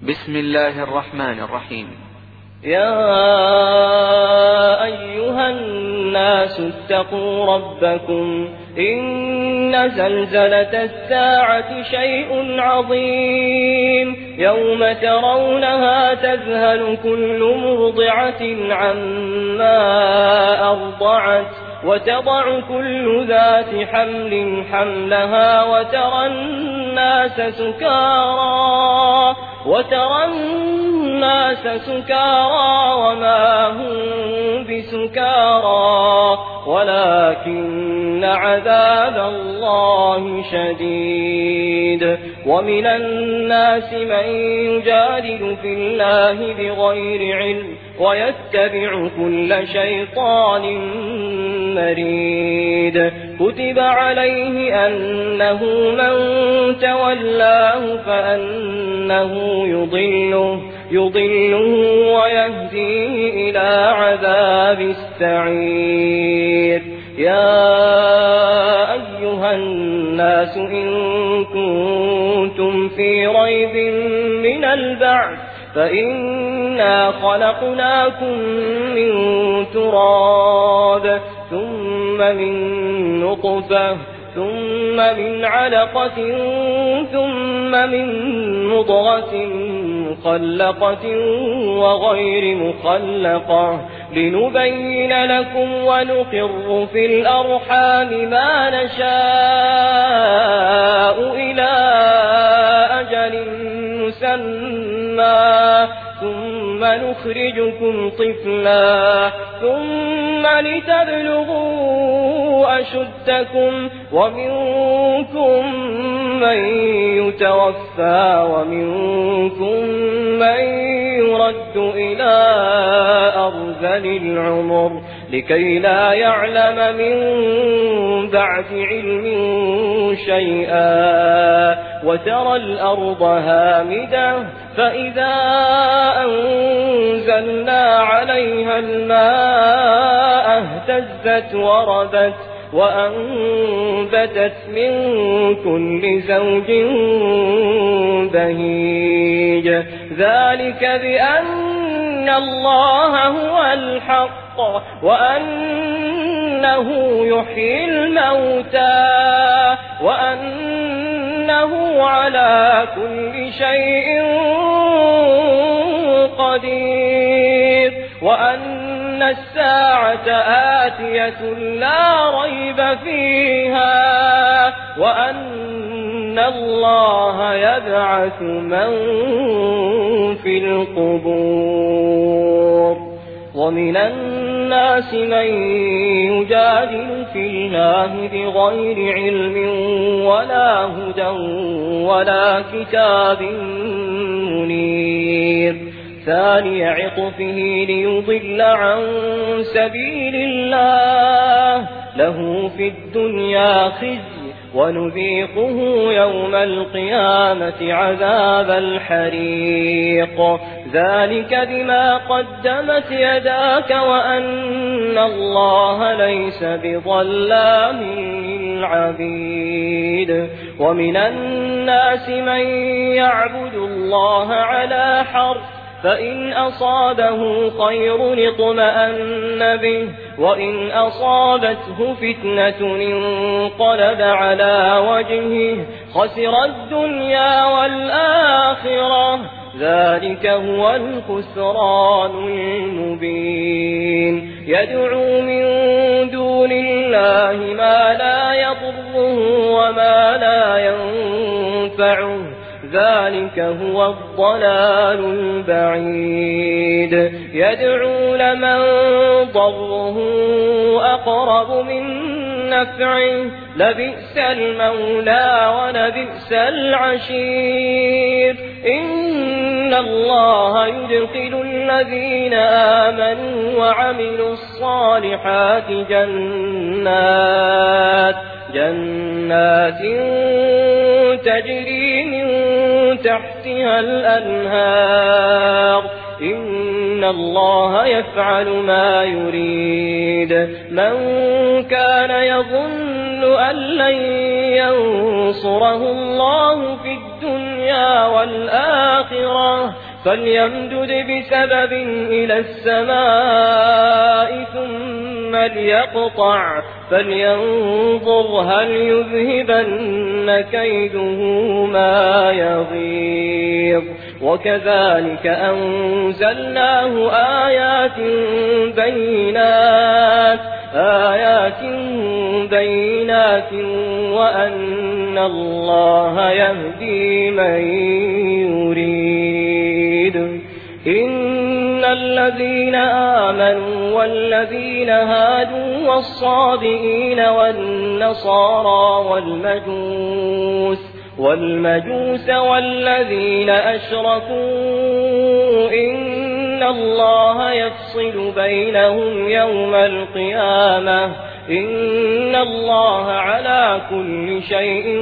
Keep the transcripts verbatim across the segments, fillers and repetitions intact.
بسم الله الرحمن الرحيم. يا أيها الناس اتقوا ربكم إن زلزلة الساعة شيء عظيم يوم ترونها تذهل كل مرضعة عما أرضعت وتضع كل ذات حمل حملها وترى الناس سكارى وترى الناس سكارى وما هم بسكارى ولكن عذاب الله شديد. ومن الناس من يجادل في الله بغير علم ويتبع كل شيطان مريد. كتب عليه أنه من تولاه فأنه يضله يضله ويهديه إلى عذاب السعير. يا أيها الناس إن كنتم في ريب من البعث فإنا خلقناكم من تراب ثم من نطفة ثم من علقة ثم من مضغة مخلقة وغير مخلقة لنبين لكم ونقر في الأرحام ما نشاء إلى أجل مسمى ثم نخرجكم طفلا ثم لتبلغوا أشدكم ومنكم من يتوفى ومنكم من يرد إلى أرذل العمر لكي لا يعلم من بعد علم شيئا. وترى الأرض هامدة فإذا أنزلنا عليها الماء اهتزت وربت وأنبتت من كل زوج بهيج. ذلك بأن الله هو الحق وأنه يحيي الموتى وأنه على كل شيء قدير وأن الساعة آتية لا ريب فيها وأن الله يبعث من في القبور. ومن الناس من يجادل في الله بغير علم ولا هدى ولا كتاب منير. ثاني عطفه ليضل عن سبيل الله له في الدنيا خزي ونذيقه يوم القيامة عذاب الحريق. ذلك بما قدمت يداك وأن الله ليس بظلام للعبيد. ومن الناس من يعبد الله على حرف فإن أصابه خير اطمأن به وإن أصابته فتنة انقلب على وجهه خسر الدنيا والآخرة ذلك هو الخسران المبين. يدعو من دون الله ما لا يضره وما لا ينفعه ذلك هو الضلال البعيد. يدعو لمن ضره أقرب من نفعه لبئس المولى ولبئس العشير. إن الله يدخل الذين آمنوا وعملوا الصالحات جنات جنات تجري من تحتها الأنهار إن الله يفعل ما يريد. من كان يظن أن لن ينصره الله في الدنيا الدنيا والآخرة فليمدد بسبب إلى السماء ثم ليقطع فلينظر هل يذهبن كيده ما يغيظ وكذلك أنزلناه آيات بينات آيات بينات وأن الله يهدي من يريد إن الذين آمنوا والذين هادوا والصابئين والنصارى والمجوس والمجوس والذين أشركوا إن الله يفصل بينهم يوم القيامة إن الله على كل شيء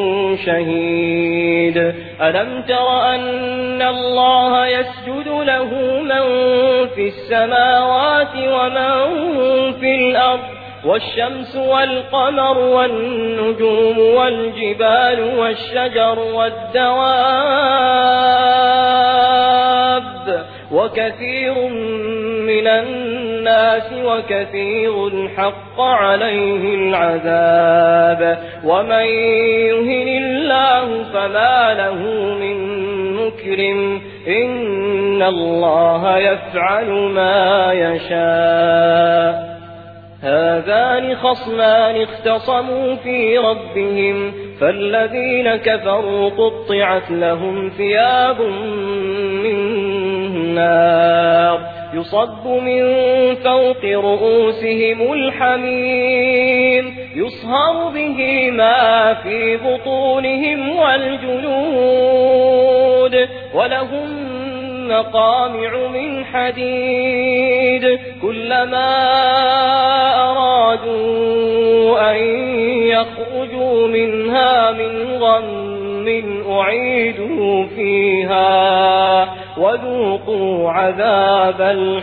شهيد ألم تر أن الله يسجد له من في السماوات ومن في الأرض والشمس والقمر والنجوم والجبال والشجر والدواب وكثير من الناس وكثير حق عليه العذاب ومن يهن الله فما له من مكرم إن الله يفعل ما يشاء هذان خصمان اختصموا في ربهم فالذين كفروا قطعت لهم ثياب من نار يصب من فوق رؤوسهم الحميم يصهر به ما في بطونهم والجلود ولهم مقامع من حديد كلما أرادوا أن يخرجوا منها من غم أعيدوا فيها وذوقوا عذاب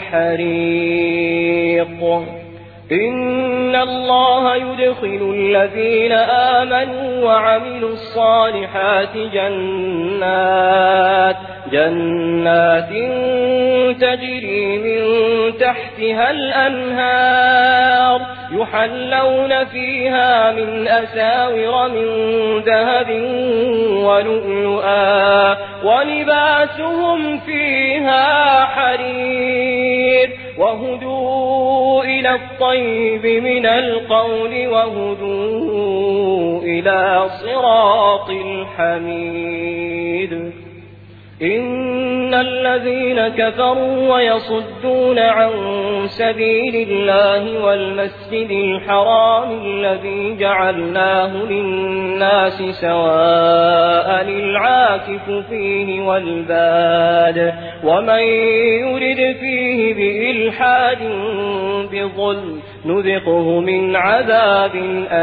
الحريق إن الله يدخل الذين آمنوا وعملوا الصالحات جنات جنات تجري من تحتها الأنهار يحلون فيها من أساور من ذهب ولؤلؤا ولباسهم فيها حرير وهدوا إلى الطيب من القول وهدوا إلى صراط الحميد إن الذين كفروا ويصدون عن سبيل الله والمسجد الحرام الذي جعلناه للناس سواء العاكف فيه والباد ومن يرد فيه بإلحاد بظلم نذقه من عذاب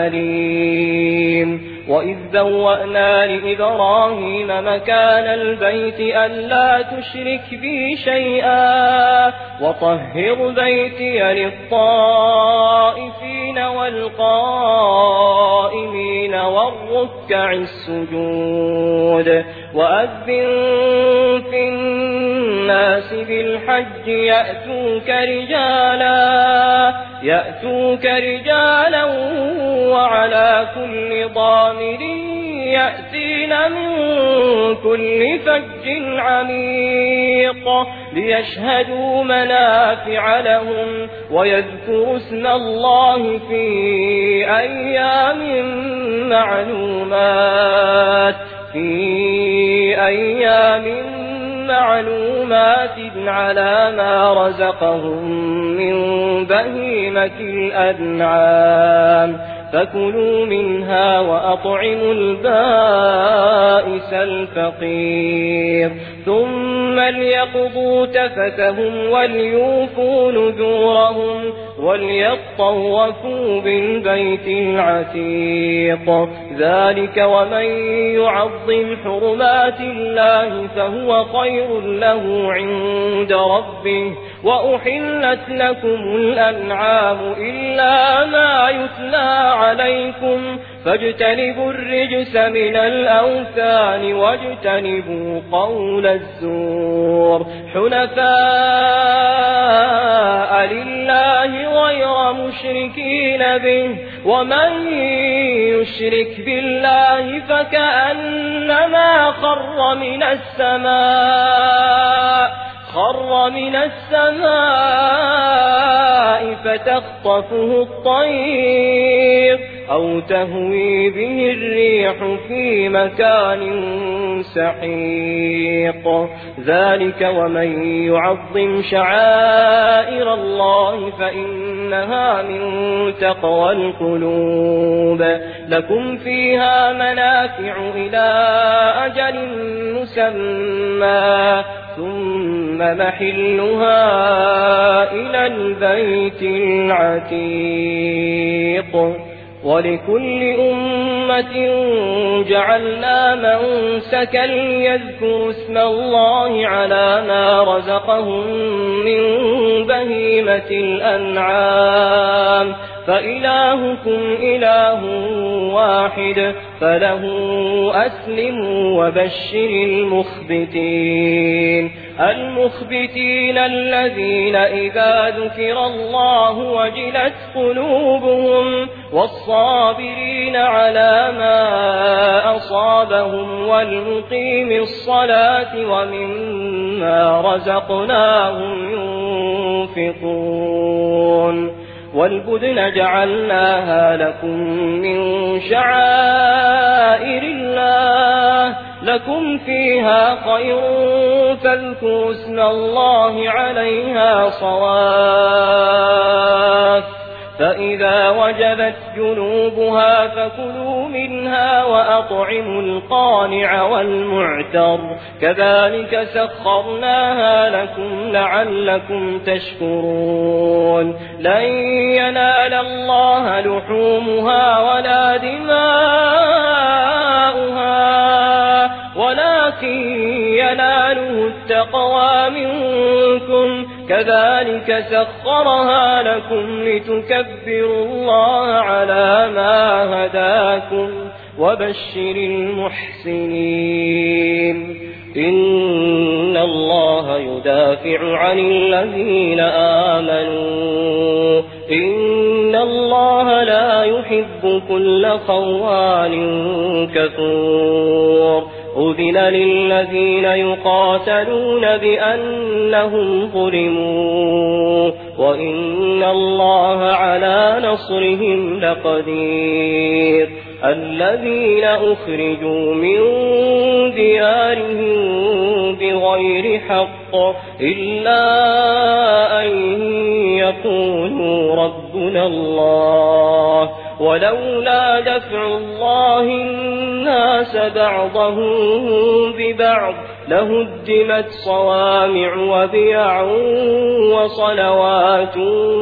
أليم وإذ بوأنا لإبراهيم مكان البيت ألا تشرك بي شيئا وطهر بيتي للطائفين والقائمين والركع السجود وأذن في الناس بالحج يأتوك رجالا يأتوك رجالا وعلى كل ضامر يأتين من كل فج عميق ليشهدوا منافع لهم ويذكروا اسم الله في أيام معلومات في أيام معلومات على ما رزقهم من بهيمة الأنعام فكلوا منها وأطعموا البائس الفقير ثم ليقضوا تفتهم وليوفوا نذورهم وليطوفوا بالبيت العتيق ذلك ومن يعظم حرمات الله فهو خير له عند ربه وأحلت لكم الأنعام إلا ما يتلى عليكم فاجتنبوا الرجس من الأوثان واجتنبوا قول الزور حنفاء لله غير مشركين به ومن يشرك بالله فكأنما خر من السماء خر من السماء فتخطفه الطير أو تهوي به الريح في مكان سحيق ذلك ومن يعظم شعائر الله فإنها من تقوى القلوب لكم فيها منافع إلى أجل مسمى ثم محلها إلى البيت العتيق ولكل أمة جعلنا منسكا ليذكروا اسم الله على ما رزقهم من بهيمة الأنعام فإلهكم إله واحد فله أسلموا وبشر المخبتين المخبتين الذين إذا ذكر الله وجلت قلوبهم والصابرين على ما أصابهم والمقيم الصلاة ومما رزقناهم ينفقون والبدن جعلناها لكم من شعائر الله لكم فيها خير فاذكروا اسم الله عليها صواف فإذا وجبت جنوبها فكلوا منها وأطعموا القانع والمعتر كذلك سخرناها لكم لعلكم تشكرون لن ينال الله لحومها ولا دماؤها ولكن يناله التقوى منكم كذلك سخرها لكم لتكبروا الله على ما هداكم وبشر المحسنين إن الله يدافع عن الذين آمنوا إن الله لا يحب كل خوان كفور أذن للذين يقاتلون بأنهم ظلموا وإن الله على نصرهم لقدير الذين أخرجوا من ديارهم بغير حق إلا أن يقولوا ربنا الله ولولا دفع الله الناس بعضهم ببعض لهدمت صوامع وبيع وصلوات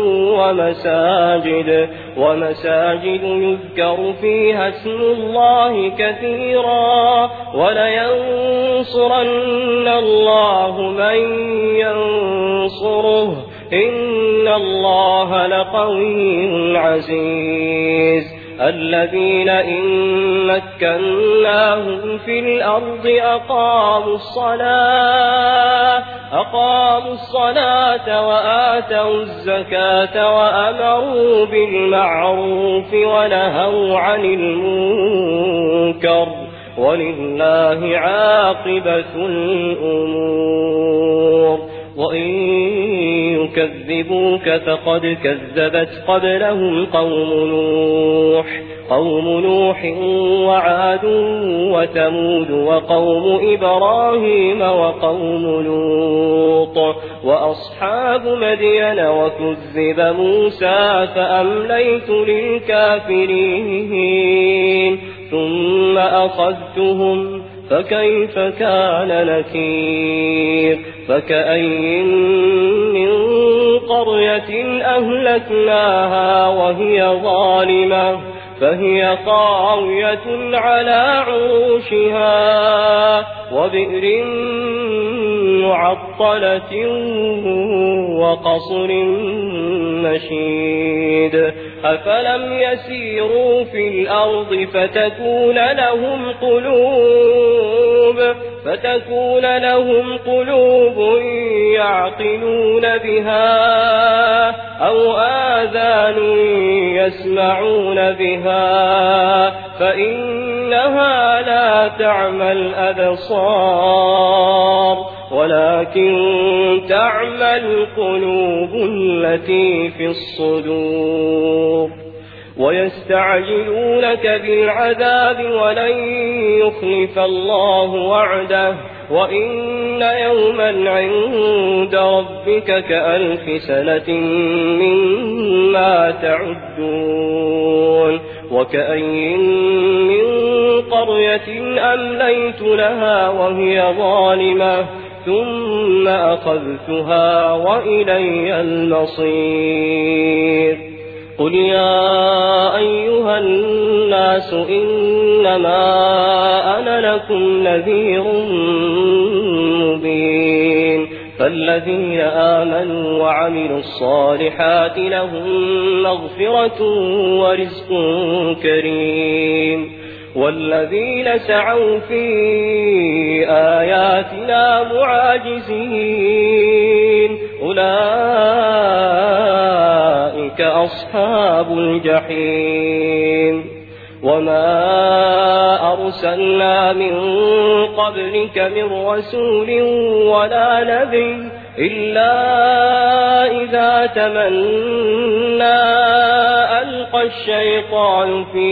ومساجد ومساجد يذكر فيها اسم الله كثيرا ولينصرن الله من ينصره إن الله لقوي عزيز الذين إن مكناهم في الأرض أقاموا الصلاة أقاموا الصلاة وآتوا الزكاة وأمروا بالمعروف ونهوا عن المنكر ولله عاقبة الأمور وإن يكذبوك فقد كذبت قبلهم قوم نوح قوم نوح وعاد وثمود وقوم إبراهيم وقوم لوط وأصحاب مدين وكذب موسى فأمليت للكافرين ثم أخذتهم فكيف كان نكير فكأي من قرية أهلكناها وهي ظالمة فهي خاوية على عروشها وبئر معطلة وقصر مشيد أفلم يسيروا في الأرض فتكون لهم قلوب فتكون لهم قلوب يعقلون بها أو آذان يسمعون بها فإنها لا تعمى الأبصار ولكن تعمى القلوب التي في الصدور ويستعجلونك بالعذاب ولن يخلف الله وعده وإن يوما عند ربك كألف سنة مما تعدون وكأين من قرية أمليت لها وهي ظالمة ثم أخذتها وإلي المصير قل يا أيها الناس إنما أنا لكم نذير مبين فالذين آمنوا وعملوا الصالحات لهم مغفرة ورزق كريم والذين سعوا في آياتنا معاجزين أولئك أصحاب الجحيم وما أرسلنا من قبلك من رسول ولا نبي إلا إذا تمنى ألقى الشيطان في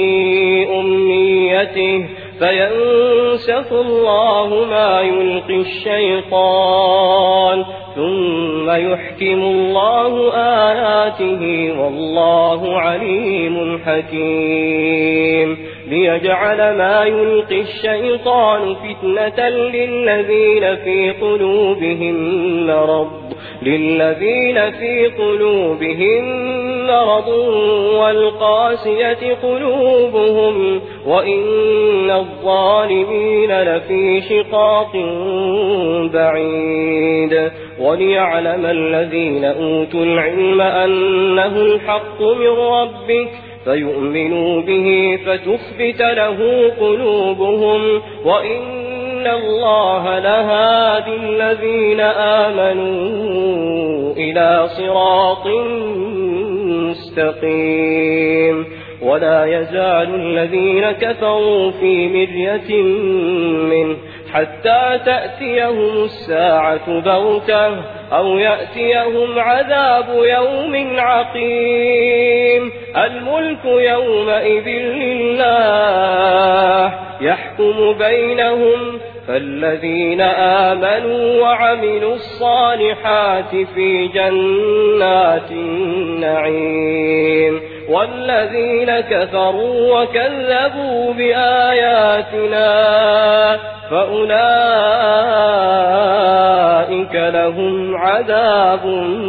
أمنيته فينسخ الله ما يلقي الشيطان ثم يحكم الله آياته والله عليم حكيم ليجعل ما يلقي الشيطان فتنة للذين في قلوبهم مرض للذين في قلوبهم مرض والقاسية قلوبهم وإن الظالمين لفي شقاق بعيد وليعلم الذين أوتوا العلم أنه الحق من ربك فيؤمنوا به فتخبت له قلوبهم وإن الله لهادي الذين آمنوا إلى صراط مستقيم ولا يزال الذين كفروا في مرية منه حتى تأتيهم الساعة بغتة أو يأتيهم عذاب يوم عقيم الملك يومئذ لله يحكم بينهم فالذين آمنوا وعملوا الصالحات في جنات النعيم والذين كفروا وكذبوا بآياتنا فأولئك لهم عذاب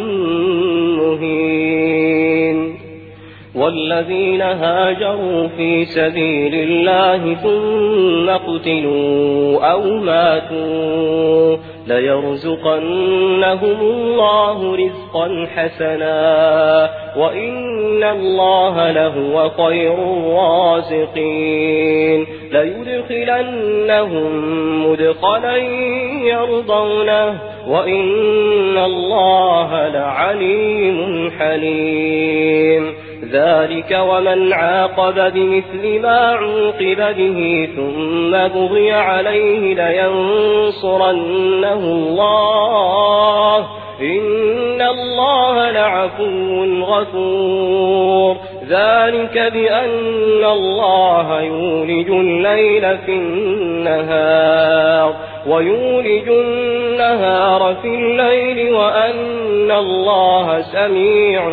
مهين والذين هاجروا في سبيل الله ثم قتلوا أو ماتوا ليرزقنهم الله رزقا حسنا وإن الله لهو خير الرازقين ليدخلنهم مدخلا يرضونه وإن الله لعليم حليم ذلك ومن عاقب بمثل ما عوقب به ثم بغي عليه لينصرنه الله إن الله لعفو غفور ذلك بأن الله يولج الليل في النهار ويولج النهار في الليل وأن الله سميع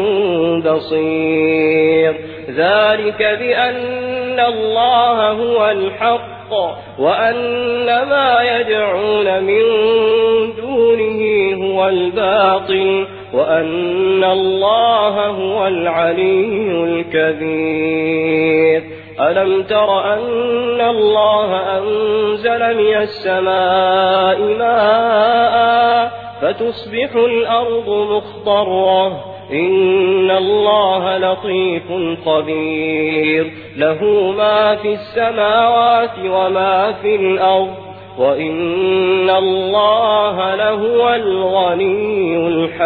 بصير ذلك بأن الله هو الحق وأن ما يدعون من دونه هو والباطل وأن الله هو العلي الكبير. ألم تر أن الله أنزل من السماء ماء فتصبح الأرض مخضرة إن الله لطيف خبير له ما في السماوات وما في الأرض وإن الله لهو الغني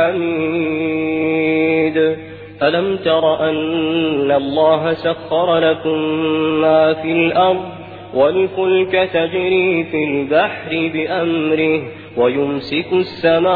الحميد. ألم تر أن الله سخر لكم ما في الأرض والفلك تجري في البحر بأمره ويمسك السماء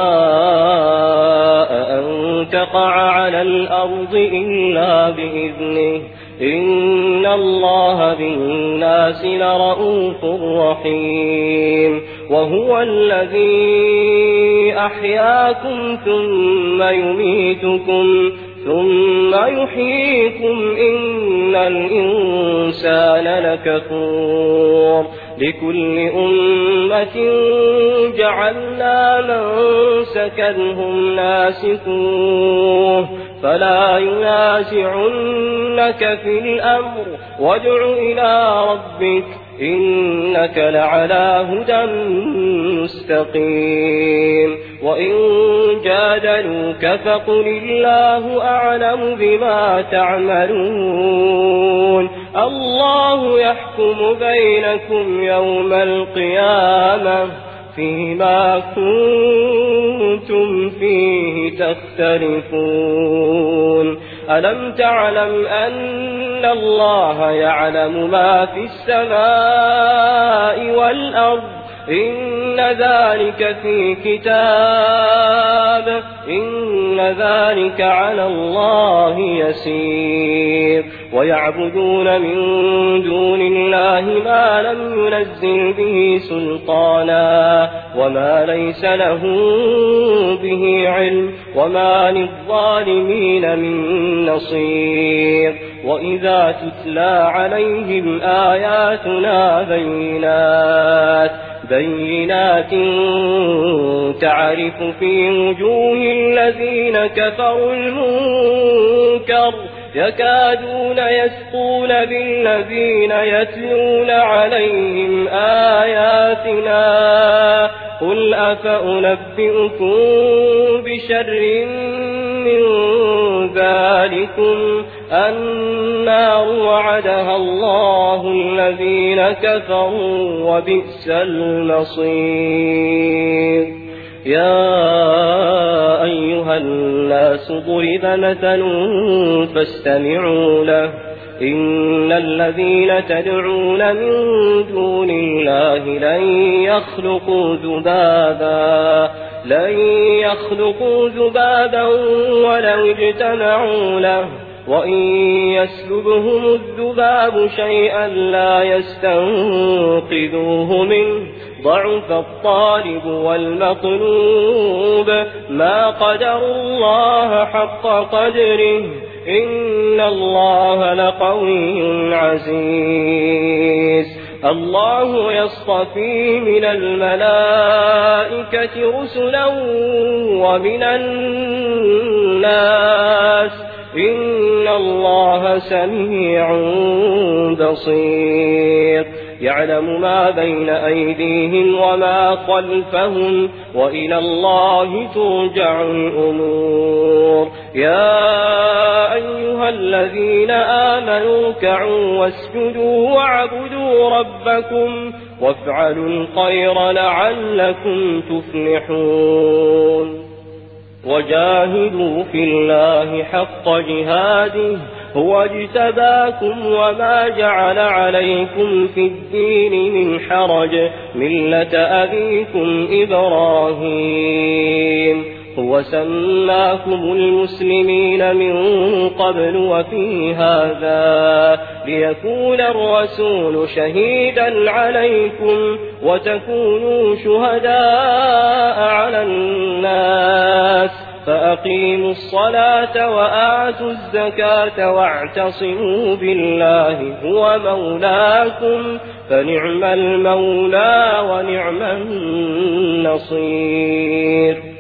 أن تقع على الأرض إلا بإذنه إن الله بالناس لرؤوف رحيم. وهو الذي أحياكم ثم يميتكم ثم يحييكم إن الإنسان لكفور. لكل أمة جعلنا منسكنهم ناسكوه فلا ينازعنك في الأمر وادع إلى ربك إنك لعلى هدى مستقيم. وإن جادلوك فقل الله أعلم بما تعملون الله يحكم بينكم يوم القيامة فيما كنتم فيه تختلفون. ألم تعلم أن الله يعلم ما في السماء والأرض إن ذلك في كتاب إن ذلك على الله يسير. ويعبدون من دون الله ما لم ينزل به سلطانا وما ليس له به علم وما للظالمين من نصير. وإذا تتلى عليهم آياتنا بينات بينات تعرف في وجوه الذين كفروا المنكر يكادون يسقون بالذين يتلون عليهم آياتنا قل أفأنبئكم بشر من ذلكم النار وعدها الله الذين كفروا وبئس المصير. يا أيها الناس ضرب مثل فاستمعوا له إن الذين تدعون من دون الله لن يخلقوا ذبابا لن يخلقوا ذبابا ولو اجتمعوا له وإن يسلبهم الذباب شيئا لا يستنقذوه منه ضعف الطالب والمطلوب ما قدروا الله حق قدره إن الله لقوي عزيز. الله يصطفي من الملائكة رسلا ومن الناس إن الله سميع بصير. يعلم ما بين أيديهم وما خلفهم وإلى الله ترجع الأمور. يا أيها الذين آمنوا اركعوا واسجدوا واعبدوا ربكم وافعلوا الخير لعلكم تفلحون. وجاهدوا في الله حق جهاده هو اجتباكم وما جعل عليكم في الدين من حرج ملة أبيكم إبراهيم هو سماكم المسلمين من قبل وفي هذا ليكون الرسول شهيدا عليكم وتكونوا شهداء على الناس فأقيموا الصلاة وآتوا الزكاة واعتصموا بالله هو مولاكم فنعم المولى ونعم النصير.